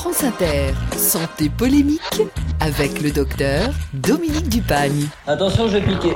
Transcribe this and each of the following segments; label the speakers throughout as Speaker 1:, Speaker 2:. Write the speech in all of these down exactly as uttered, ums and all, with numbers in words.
Speaker 1: France Inter, santé polémique avec le docteur Dominique Dupagne.
Speaker 2: Attention, je vais piquer.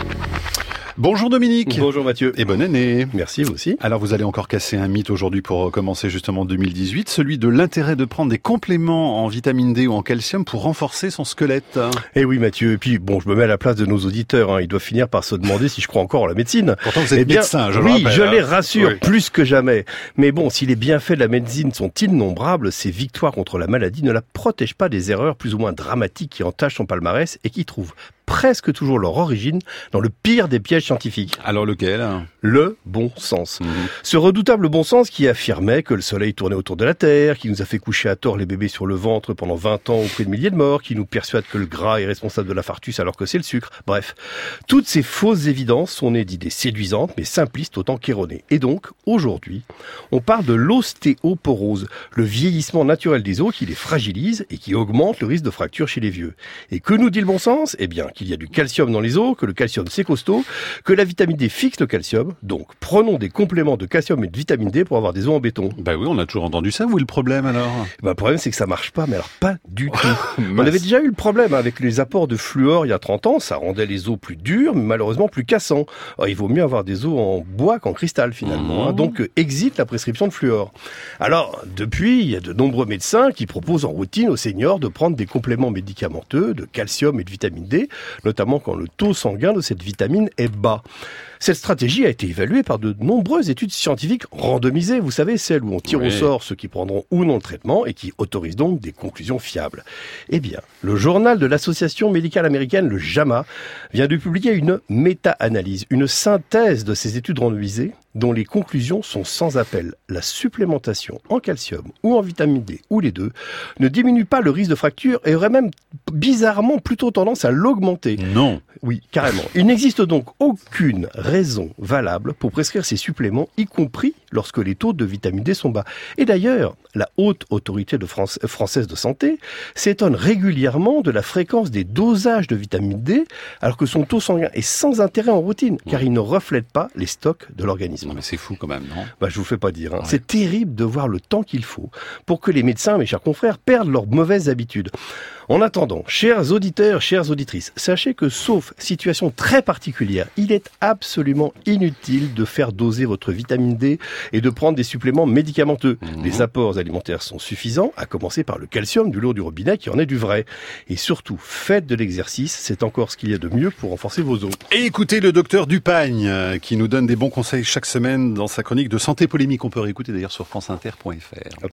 Speaker 3: Bonjour Dominique.
Speaker 4: Bonjour Mathieu.
Speaker 3: Et bonne année.
Speaker 4: Merci, vous aussi.
Speaker 3: Alors vous allez encore casser un mythe aujourd'hui pour commencer justement deux mille dix-huit, celui de l'intérêt de prendre des compléments en vitamine D ou en calcium pour renforcer son squelette.
Speaker 4: Eh oui Mathieu, et puis bon, je me mets à la place de nos auditeurs, hein. Ils doivent finir par se demander si je crois encore à la médecine.
Speaker 3: Pourtant vous êtes
Speaker 4: eh bien,
Speaker 3: médecin, je le
Speaker 4: Oui,
Speaker 3: rappelle,
Speaker 4: je
Speaker 3: hein.
Speaker 4: les rassure,
Speaker 3: Oui.
Speaker 4: plus que jamais. Mais bon, si les bienfaits de la médecine sont innombrables, ces victoires contre la maladie ne la protègent pas des erreurs plus ou moins dramatiques qui entachent son palmarès et qui trouvent presque toujours leur origine dans le pire des pièges scientifiques.
Speaker 3: Alors lequel?
Speaker 4: Le bon sens.
Speaker 3: Mmh.
Speaker 4: Ce redoutable bon sens qui affirmait que le soleil tournait autour de la Terre, qui nous a fait coucher à tort les bébés sur le ventre pendant vingt ans auprès de milliers de morts, qui nous persuade que le gras est responsable de l'infarctus alors que c'est le sucre. Bref, toutes ces fausses évidences sont nées d'idées séduisantes mais simplistes autant qu'erronées. Et donc, aujourd'hui, on parle de l'ostéoporose, le vieillissement naturel des os qui les fragilise et qui augmente le risque de fracture chez les vieux. Et que nous dit le bon sens? Eh bien, qu'il y a du calcium dans les os, que le calcium c'est costaud, que la vitamine D fixe le calcium. Donc, prenons des compléments de calcium et de vitamine D pour avoir des os en béton.
Speaker 3: Bah oui, on a toujours entendu ça. Où est le problème alors?
Speaker 4: Bah, le problème, c'est que ça marche pas, mais alors pas du tout. On avait déjà eu le problème avec les apports de fluor il y a trente ans. Ça rendait les os plus durs, mais malheureusement plus cassants. Alors, il vaut mieux avoir des os en bois qu'en cristal finalement.
Speaker 3: Mmh.
Speaker 4: Hein. Donc, euh, exit la prescription de fluor. Alors, depuis, il y a de nombreux médecins qui proposent en routine aux seniors de prendre des compléments médicamenteux de calcium et de vitamine D, notamment quand le taux sanguin de cette vitamine est bas. Cette stratégie a été évaluée par de nombreuses études scientifiques randomisées, vous savez, celles où on tire
Speaker 3: oui.
Speaker 4: au sort ceux qui prendront ou non le traitement et qui autorisent donc des conclusions fiables. Eh bien, le journal de l'association médicale américaine, le JAMA, vient de publier une méta-analyse, une synthèse de ces études randomisées dont les conclusions sont sans appel. La supplémentation en calcium ou en vitamine D, ou les deux, ne diminue pas le risque de fracture et aurait même bizarrement plutôt tendance à l'augmenter.
Speaker 3: Non.
Speaker 4: Oui, carrément. Il n'existe donc aucune raison valable pour prescrire ces suppléments, y compris lorsque les taux de vitamine D sont bas. Et d'ailleurs, la haute autorité de France, française de santé s'étonne régulièrement de la fréquence des dosages de vitamine D, alors que son taux sanguin est sans intérêt en routine, car il ne reflète pas les stocks de l'organisme.
Speaker 3: Non mais c'est fou quand même, non?
Speaker 4: Bah, je vous fais pas dire. Hein.
Speaker 3: Ouais.
Speaker 4: C'est terrible de voir le temps qu'il faut pour que les médecins, mes chers confrères, perdent leurs mauvaises habitudes. En attendant, chers auditeurs, chères auditrices, sachez que sauf situation très particulière, il est absolument inutile de faire doser votre vitamine D et de prendre des suppléments médicamenteux. Mmh. Les apports alimentaires sont suffisants, à commencer par le calcium du lot du robinet qui en est du vrai. Et surtout, faites de l'exercice, c'est encore ce qu'il y a de mieux pour renforcer vos os.
Speaker 3: Et écoutez le docteur Dupagne euh, qui nous donne des bons conseils chaque semaine dans sa chronique de santé polémique. On peut réécouter d'ailleurs sur franceinter point fr.